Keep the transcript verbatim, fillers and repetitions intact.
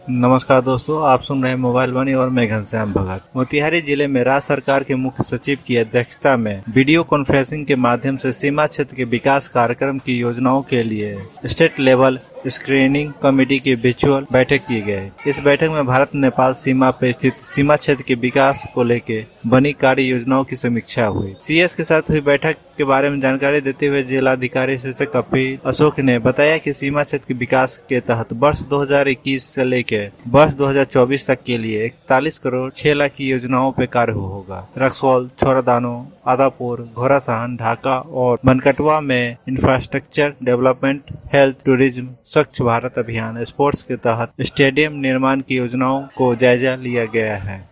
नमस्कार दोस्तों, आप सुन रहे हैं मोबाइल वाणी और मैं घनश्याम भगत। मोतिहारी जिले में राज्य सरकार के मुख्य सचिव की अध्यक्षता में वीडियो कॉन्फ्रेंसिंग के माध्यम से सीमा क्षेत्र के विकास कार्यक्रम की योजनाओं के लिए स्टेट लेवल स्क्रीनिंग कमेटी की वर्चुअल बैठक की गई। इस बैठक में भारत नेपाल सीमा पर स्थित सीमा क्षेत्र के विकास को लेकर बनी कार्य योजनाओं की समीक्षा हुई। सीएस के साथ हुई बैठक के बारे में जानकारी देते हुए जिलाधिकारी शीर्षक कपिल अशोक ने बताया कि सीमा क्षेत्र के विकास के तहत वर्ष दो हज़ार इक्कीस से लेकर वर्ष दो हज़ार चौबीस तक के लिए इकतालीस करोड़ छह लाख की योजनाओं पर कार्य होगा। रक्सौल, छोरादानो, आदापुर, घोड़ासहन, ढाका और बनकटवा में इंफ्रास्ट्रक्चर डेवलपमेंट, हेल्थ, टूरिज्म, स्वच्छ भारत अभियान, स्पोर्ट्स के तहत स्टेडियम निर्माण की योजनाओं को जायजा लिया गया है।